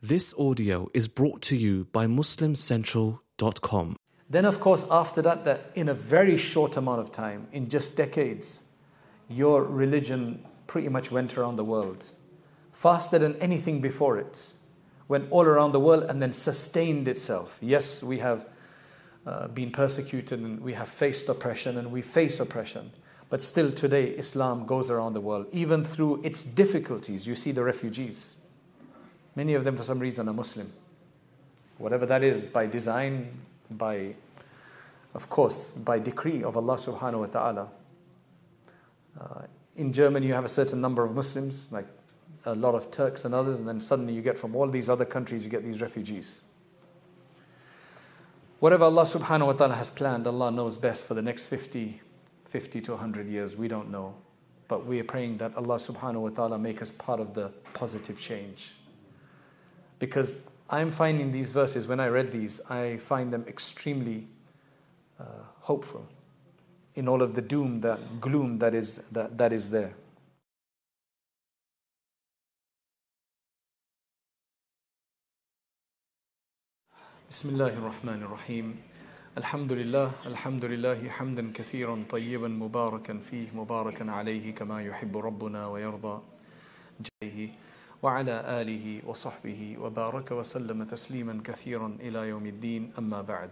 This audio is brought to you by MuslimCentral.com. Then of course after that in a very short amount of time, in just decades, your religion pretty much went around the world. Faster than anything before it. Went all around the world and then sustained itself. Yes, we have been persecuted and we have faced oppression and we face oppression. But still today Islam goes around the world. Even through its difficulties, you see the refugees. Many of them for some reason are Muslim. Whatever that is, by design, of course, by decree of Allah subhanahu wa ta'ala. In Germany you have a certain number of Muslims, like a lot of Turks and others, and then suddenly you get from all these other countries, you get these refugees. Whatever Allah subhanahu wa ta'ala has planned, Allah knows best for the next 50 to 100 years, we don't know. But we are praying that Allah subhanahu wa ta'ala make us part of the positive change. Because I'm finding these verses, when I read these, I find them extremely hopeful in all of the doom, that gloom that is there. Bismillahir Rahmanir Rahim. Alhamdulillah hamdan kathiran tayyiban mubarakan fih mubarakan alayhi kama yuhibbu rabbuna wa yarda jayhi. وعلى آله وصحبه وبارك وسلم تسليما كثيرا إلى يوم الدين أما بعد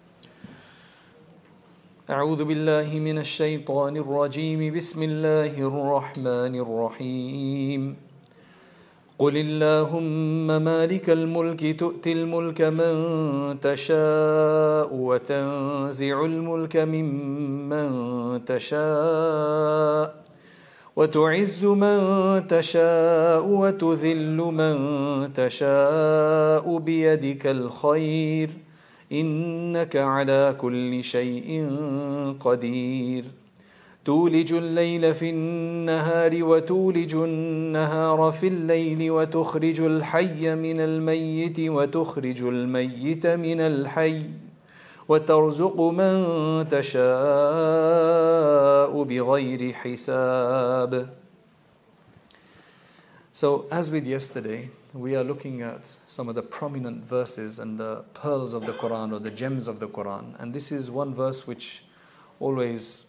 أعوذ بالله من الشيطان الرجيم بسم الله الرحمن الرحيم قل اللهم مالك الملك تؤتي الملك من تشاء وتنزع الملك ممن تشاء وتعز من تشاء وتذل من تشاء بيدك الخير إنك على كل شيء قدير تولج الليل في النهار وتولج النهار في الليل وتخرج الحي من الميت وتخرج الميت من الحي وترزق من تشاء بغير حساب. So as with yesterday, we are looking at some of the prominent verses and the pearls of the Quran or the gems of the Quran. And this is one verse which always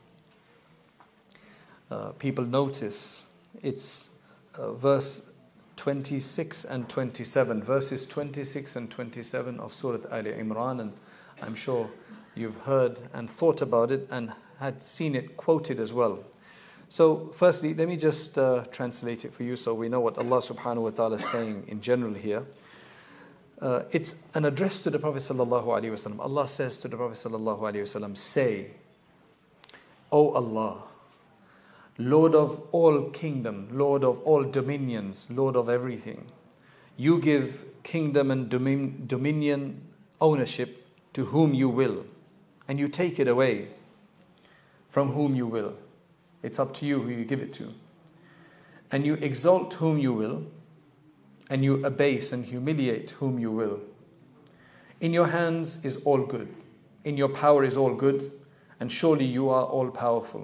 people notice. It's verse 26 and 27, verses 26 and 27 of Surah Ali Imran, and I'm sure you've heard and thought about it and had seen it quoted as well. So firstly, let me just translate it for you so we know what Allah subhanahu wa ta'ala is saying in general here. It's an address to the Prophet sallallahu alaihi wasallam. Allah says to the Prophet sallallahu alaihi wasallam, say, O Allah, Lord of all kingdom, Lord of all dominions, Lord of everything. You give kingdom and dominion ownership to whom you will, and you take it away from whom you will. It's up to you who you give it to. And you exalt whom you will, and you abase and humiliate whom you will. In your hands is all good. In your power is all good, and surely you are all powerful.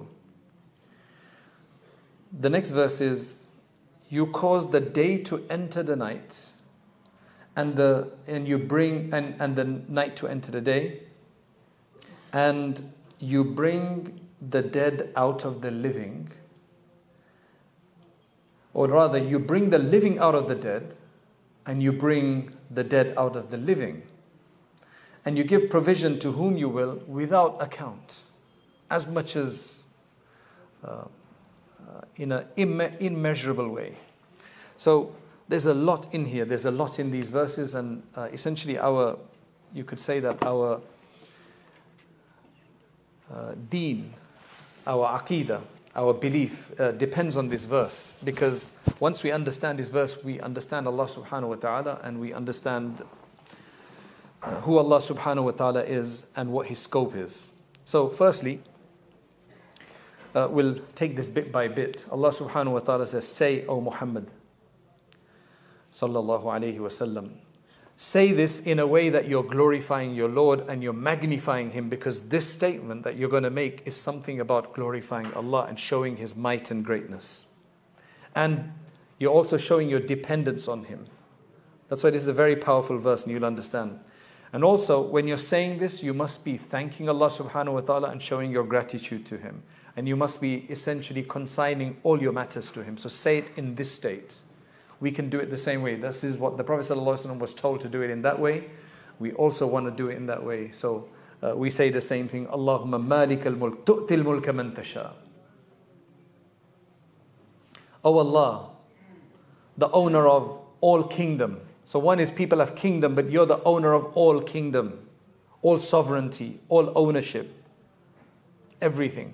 The next verse is, you cause the day to enter the night, and the night to enter the day, and you bring the dead out of the living, or rather you bring the living out of the dead, and you bring the dead out of the living, and you give provision to whom you will without account, as much as in an immeasurable way. So there's a lot in here. There's a lot in these verses, and essentially you could say that our deen, our aqeedah, our belief depends on this verse. Because once we understand this verse, we understand Allah subhanahu wa ta'ala, and we understand who Allah subhanahu wa ta'ala is and what His scope is. So firstly, we'll take this bit by bit. Allah subhanahu wa ta'ala says, say, O Muhammad sallallahu alayhi wa sallam, say this in a way that you're glorifying your Lord and you're magnifying Him, because this statement that you're going to make is something about glorifying Allah and showing His might and greatness. And you're also showing your dependence on Him. That's why this is a very powerful verse, and you'll understand. And also, when you're saying this, you must be thanking Allah subhanahu wa ta'ala and showing your gratitude to Him. And you must be essentially consigning all your matters to Him. So say it in this state. We can do it the same way. This is what the Prophet ﷺ was told to do it in that way. We also want to do it in that way. So we say the same thing. Allahumma malik al-mulk, tu'til mulka man tasha. Oh Allah, the owner of all kingdom. So one is people have kingdom, but you're the owner of all kingdom, all sovereignty, all ownership, everything.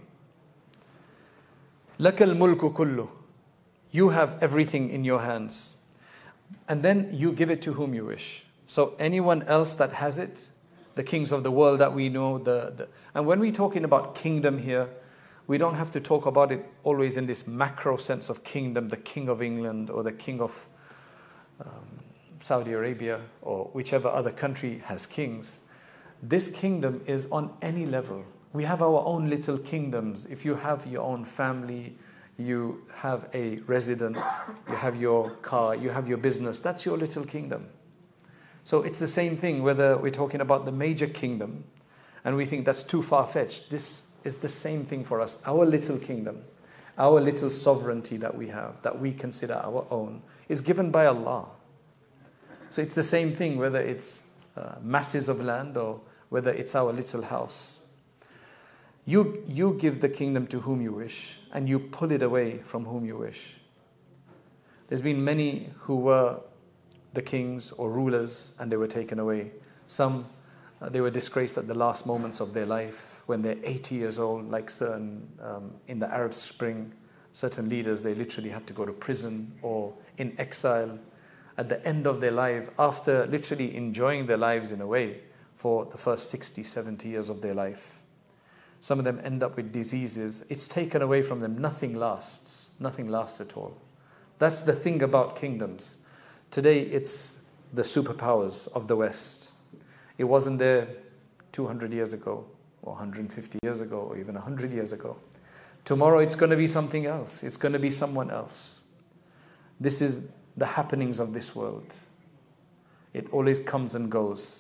Lakal mulku kullu. You have everything in your hands. And then you give it to whom you wish. So anyone else that has it, the kings of the world that we know, and when we're talking about kingdom here, we don't have to talk about it always in this macro sense of kingdom, the king of England or the king of Saudi Arabia or whichever other country has kings. This kingdom is on any level. We have our own little kingdoms. If you have your own family, you have a residence, you have your car, you have your business, that's your little kingdom. So it's the same thing whether we're talking about the major kingdom and we think that's too far-fetched. This is the same thing for us. Our little kingdom, our little sovereignty that we have, that we consider our own, is given by Allah. So it's the same thing whether it's masses of land or whether it's our little house. You give the kingdom to whom you wish and you pull it away from whom you wish. There's been many who were the kings or rulers and they were taken away. Some, they were disgraced at the last moments of their life when they're 80 years old, like certain, in the Arab Spring, certain leaders, they literally had to go to prison or in exile at the end of their life, after literally enjoying their lives in a way for the first 60, 70 years of their life. Some of them end up with diseases. It's taken away from them. Nothing lasts. Nothing lasts at all. That's the thing about kingdoms. Today it's the superpowers of the West. It wasn't there 200 years ago or 150 years ago or even 100 years ago. Tomorrow it's going to be something else. It's going to be someone else. This is the happenings of this world. It always comes and goes.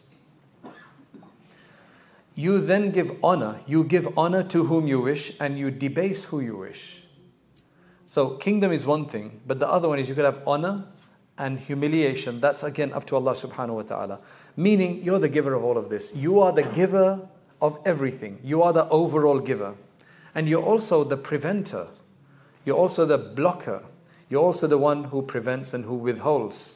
You then give honor. You give honor to whom you wish and you debase who you wish. So kingdom is one thing, but the other one is you could have honor and humiliation. That's again up to Allah subhanahu wa ta'ala. Meaning you're the giver of all of this. You are the giver of everything. You are the overall giver. And you're also the preventer. You're also the blocker. You're also the one who prevents and who withholds.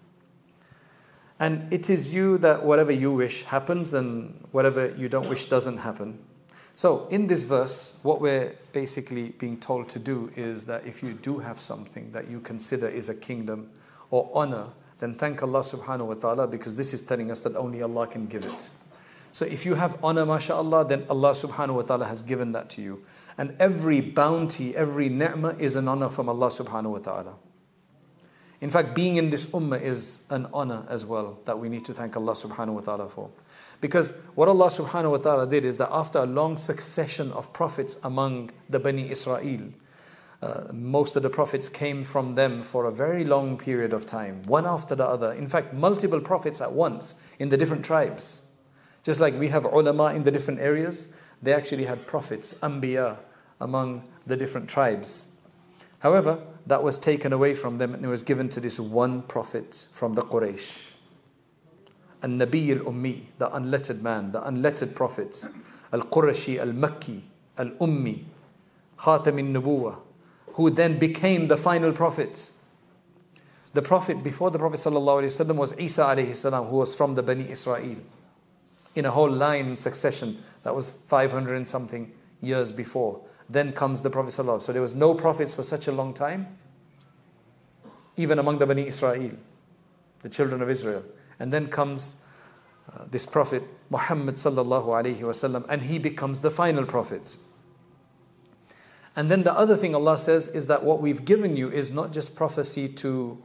And it is you that whatever you wish happens and whatever you don't wish doesn't happen. So in this verse, what we're basically being told to do is that if you do have something that you consider is a kingdom or honor, then thank Allah subhanahu wa ta'ala, because this is telling us that only Allah can give it. So if you have honor, mashallah, then Allah subhanahu wa ta'ala has given that to you. And every bounty, every ni'mah is an honor from Allah subhanahu wa ta'ala. In fact, being in this ummah is an honor as well that we need to thank Allah subhanahu wa ta'ala for. Because what Allah subhanahu wa ta'ala did is that after a long succession of prophets among the Bani Israel, most of the prophets came from them for a very long period of time, one after the other. In fact, multiple prophets at once in the different tribes. Just like we have ulama in the different areas, they actually had prophets, anbiya, among the different tribes. However, that was taken away from them and it was given to this one prophet from the Quraysh. Al-Nabi al-Ummi, the unlettered man, the unlettered prophet. Al-Qurashi, al-Makki, al-Ummi, Khatam al-Nubuwah, who then became the final prophet. The prophet before the Prophet ﷺ was Isa alayhi salam, who was from the Bani Israel. In a whole line in succession, that was 500 and something years before. Then comes the Prophet ﷺ. So there was no prophets for such a long time, even among the Bani Israel, the children of Israel. And then comes this prophet, Muhammad sallallahu alayhi wasallam, and he becomes the final prophet. And then the other thing Allah says is that what we've given you is not just prophecy to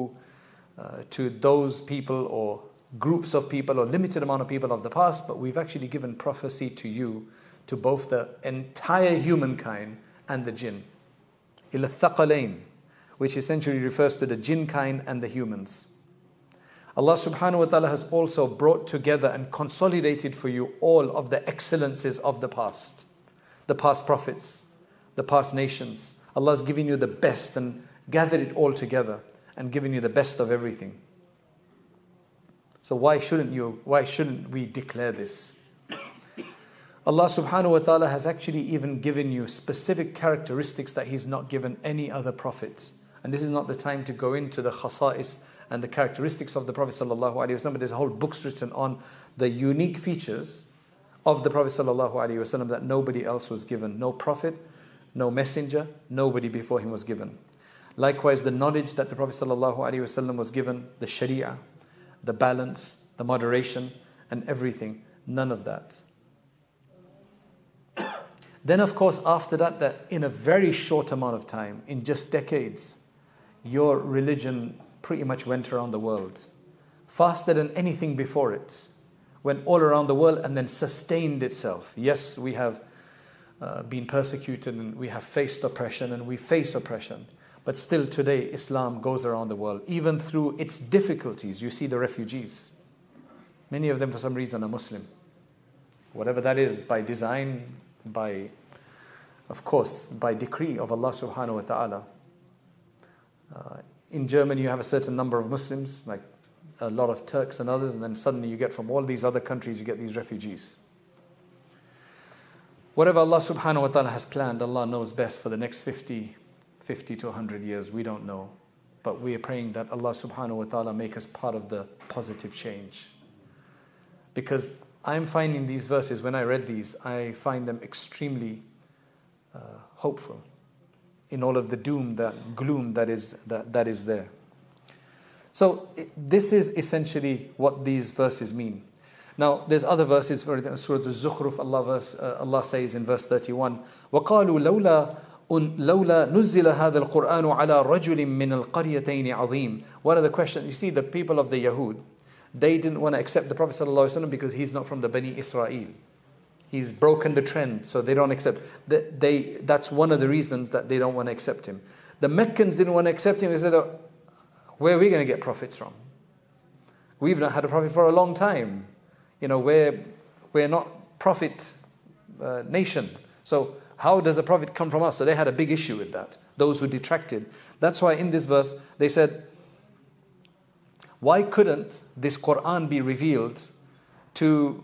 those people or groups of people or limited amount of people of the past, but we've actually given prophecy to you, to both the entire humankind and the jinn. Ila thaqalain, which essentially refers to the jinn kind and the humans. Allah subhanahu wa ta'ala has also brought together and consolidated for you all of the excellences of the past prophets, the past nations. Allah has given you the best and gathered it all together and given you the best of everything. So why shouldn't we declare this? Allah subhanahu wa ta'ala has actually even given you specific characteristics that He's not given any other prophet. And this is not the time to go into the khasa'is and the characteristics of the Prophet sallallahu alaihi wasallam, but there's whole books written on the unique features of the Prophet sallallahu alaihi wasallam that nobody else was given. No prophet, no messenger, nobody before him was given. Likewise, the knowledge that the Prophet sallallahu alaihi wasallam was given, the sharia, the balance, the moderation, and everything, none of that. Then of course after that in a very short amount of time, in just decades, your religion pretty much went around the world, faster than anything before it, went all around the world and then sustained itself. Yes, we have been persecuted and we have faced oppression and we face oppression, but still today Islam goes around the world. Even through its difficulties, you see the refugees. Many of them for some reason are Muslim. Whatever that is, by design, of course, by decree of Allah subhanahu wa ta'ala. In Germany you have a certain number of Muslims, like a lot of Turks and others, and then suddenly you get from all these other countries, you get these refugees. Whatever Allah subhanahu wa ta'ala has planned, Allah knows best for the next 50 to 100 years, we don't know. But we are praying that Allah subhanahu wa ta'ala make us part of the positive change. Because I'm finding these verses, when I read these, I find them extremely hopeful in all of the doom, that gloom that is there. So this is essentially what these verses mean. Now there's other verses, for Surah Al-Zukhruf, Allah says in verse 31, وَقَالُوا لَوْلَا نُزِّلَ هَذَا الْقُرْآنُ عَلَى رَجُلٍ مِّنَ الْقَرْيَتَيْنِ عَظِيمٍ. One of the questions, you see the people of the Yahud, they didn't want to accept the Prophet ﷺ because he's not from the Bani Israel. He's broken the trend, so they don't accept. That's one of the reasons that they don't want to accept him. The Meccans didn't want to accept him. They said, where are we going to get prophets from? We've not had a prophet for a long time. We're not prophet nation. So how does a prophet come from us? So they had a big issue with that, those who detracted. That's why in this verse they said, why couldn't this Quran be revealed to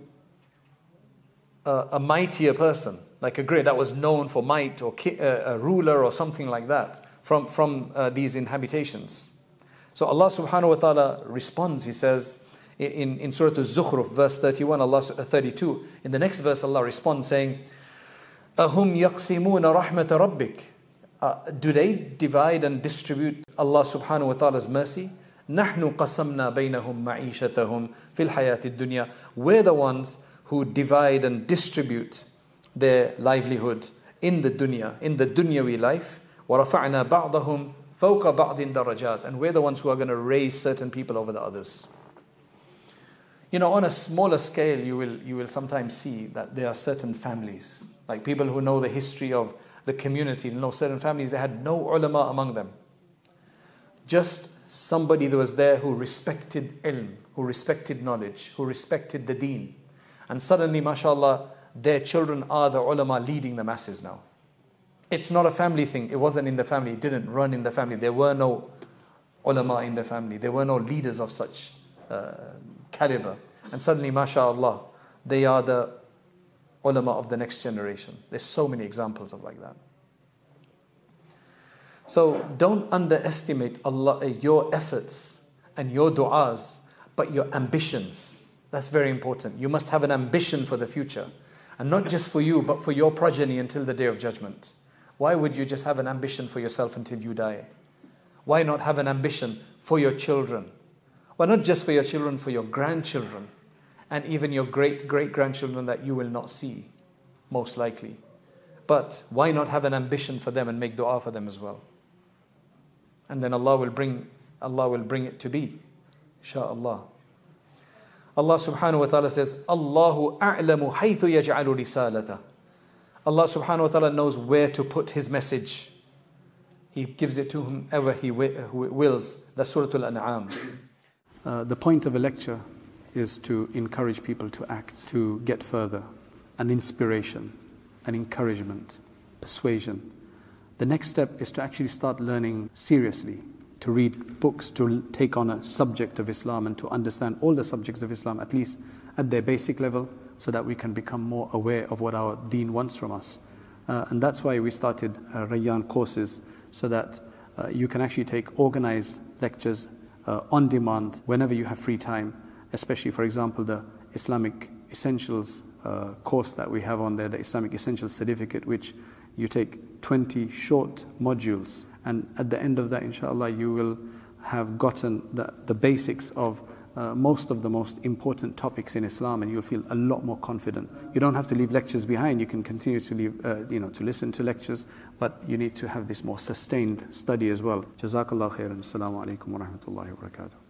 a mightier person, like a great that was known for might, or a ruler or something like that from these inhabitations? So Allah subhanahu wa ta'ala responds. He says in Surah Al-Zukhruf, verse 31, 32, in the next verse Allah responds saying, أَهُمْ يَقْسِمُونَ رَحْمَةَ رَبِّكَ. Do they divide and distribute Allah subhanahu wa ta'ala's mercy? نَحْنُ قَسَمْنَا بَيْنَهُمْ مَعِيشَتَهُمْ فِي الْحَيَاةِ الدُّنْيَا. We're the ones who divide and distribute their livelihood in the dunya, in the dunyawi life. وَرَفَعْنَا بَعْضَهُمْ فَوْقَ بَعْضٍ دَرَجَاتٍ. And we're the ones who are going to raise certain people over the others. On a smaller scale, you will sometimes see that there are certain families, like people who know the history of the community, certain families, they had no ulama among them. Just somebody that was there who respected ilm, who respected knowledge, who respected the deen. And suddenly, mashallah, their children are the ulama leading the masses now. It's not a family thing. It wasn't in the family. It didn't run in the family. There were no ulama in the family. There were no leaders of such caliber. And suddenly, mashallah, they are the ulama of the next generation. There's so many examples of like that. So don't underestimate Allah, your efforts and your du'as, but your ambitions. That's very important. You must have an ambition for the future. And not just for you, but for your progeny until the Day of Judgment. Why would you just have an ambition for yourself until you die? Why not have an ambition for your children? Well, not just for your children, for your grandchildren. And even your great-great-grandchildren that you will not see, most likely. But why not have an ambition for them and make dua for them as well? And then Allah will bring it to be, inshaAllah. Allah subhanahu wa ta'ala says, Allahu a'lamu haythu yaj'alu risalata. Allah subhanahu wa ta'ala knows where to put His message. He gives it to whomever He wills. That's Surah Al-An'am. The point of a lecture is to encourage people to act, to get further, an inspiration, an encouragement, persuasion. The next step is to actually start learning seriously, to read books, to take on a subject of Islam and to understand all the subjects of Islam, at least at their basic level, so that we can become more aware of what our deen wants from us. And that's why we started Rayyan courses, so that you can actually take organized lectures on demand whenever you have free time, especially, for example, the Islamic Essentials course that we have on there, the Islamic Essentials Certificate, which you take 20 short modules, and at the end of that, inshallah, you will have gotten the basics of most of the most important topics in Islam, and you'll feel a lot more confident. You don't have to leave lectures behind. You can continue to leave, to listen to lectures, but you need to have this more sustained study as well. Jazakallah khairan. Assalamu alaikum wa rahmatullahi wa barakatuh.